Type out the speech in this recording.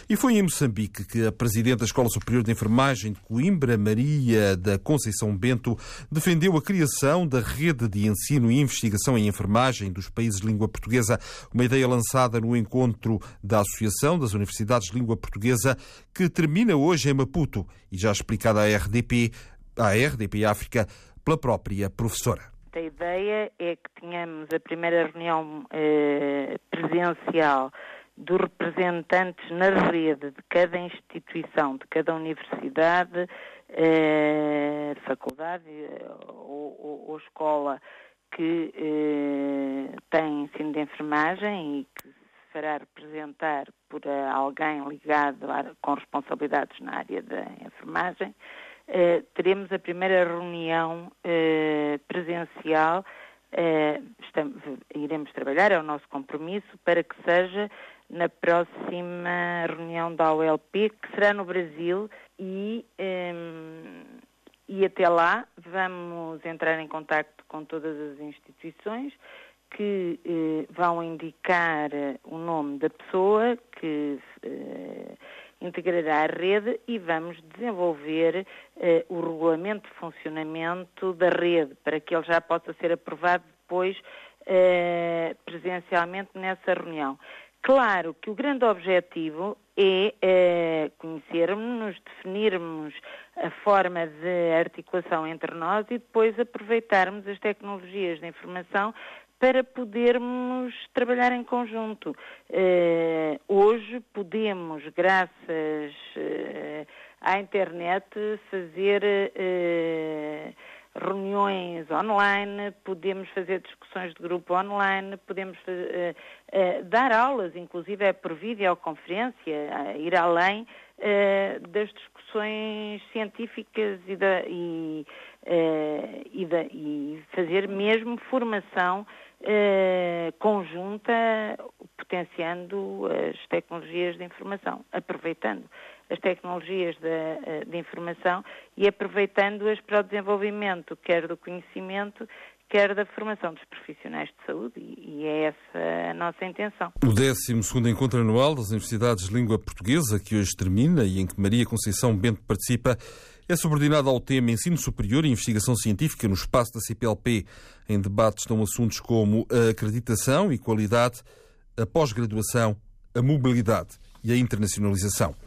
E foi em Moçambique que a Presidente da Escola Superior de Enfermagem de Coimbra, Maria da Conceição Bento, defendeu a criação da Rede de Ensino e Investigação em Enfermagem dos Países de Língua Portuguesa, uma ideia lançada no encontro da Associação das Universidades de Língua Portuguesa, que termina hoje em Maputo e já explicada à RDP África, pela própria professora. A ideia é que tenhamos a primeira reunião presencial dos representantes na rede de cada instituição, de cada universidade, faculdade ou escola que tem ensino de enfermagem e que se fará representar por alguém ligado com responsabilidades na área da enfermagem. Teremos a primeira reunião presencial, iremos trabalhar, é o nosso compromisso, para que seja na próxima reunião da OLP, que será no Brasil, e até lá vamos entrar em contacto com todas as instituições que vão indicar o nome da pessoa que integrará a rede e vamos desenvolver o regulamento de funcionamento da rede para que ele já possa ser aprovado depois presencialmente nessa reunião. Claro que o grande objetivo é conhecermos-nos, definirmos a forma de articulação entre nós e depois aproveitarmos as tecnologias de informação para podermos trabalhar em conjunto. Hoje podemos, graças à internet, fazer reuniões online, podemos fazer discussões de grupo online, podemos dar aulas, inclusive por videoconferência, ir além das discussões científicas e fazer mesmo formação conjunta, potenciando as tecnologias de informação, aproveitando as tecnologias de informação e aproveitando-as para o desenvolvimento, quer do conhecimento, quer da formação dos profissionais de saúde, e é essa a nossa intenção. O 12º Encontro Anual das Universidades de Língua Portuguesa, que hoje termina e em que Maria Conceição Bento participa, é subordinado ao tema Ensino Superior e Investigação Científica no espaço da CPLP. Em debate estão assuntos como a acreditação e qualidade, a pós-graduação, a mobilidade e a internacionalização.